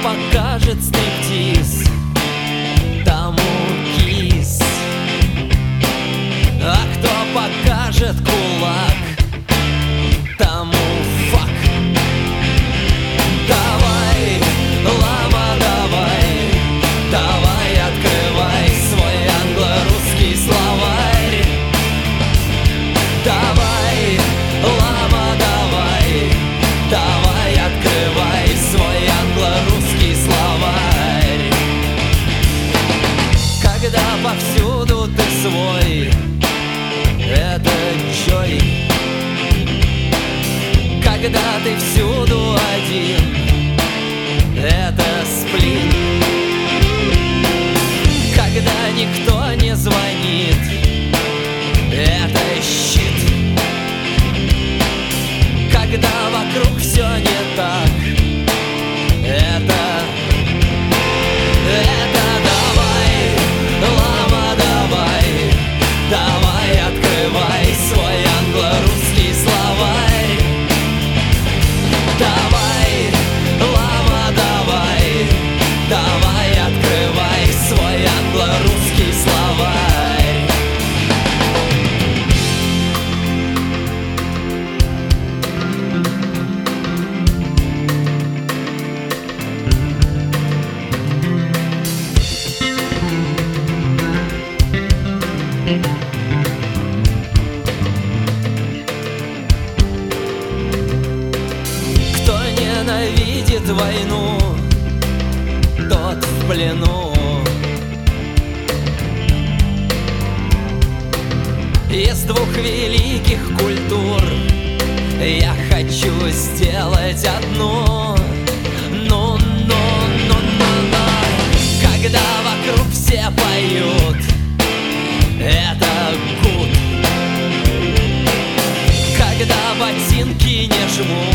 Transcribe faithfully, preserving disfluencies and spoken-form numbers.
покажет стриптиз, тому кис. А кто покажет кулак, тому фак. Давай, лама, давай, давай, открывай свой англо-русский словарь. Давай, лама, давай, давай, открывай свой англо-русский словарь. Когда повсюду ты свой, это Джой. Когда ты всюду один, это сплин. Когда никто не звонит, это щит. Когда вокруг все не так, это Это давай, лама, давай, давай, открывай свой англо-русский словарь. Давай, лама, давай, давай, открывай свой англо-русский словарь. Кто ненавидит войну, тот в плену. Из двух великих культур я хочу сделать одну. Ну, ну, ну, ну, ну. Когда вокруг все поют, это гуд. Когда ботинки не жмут,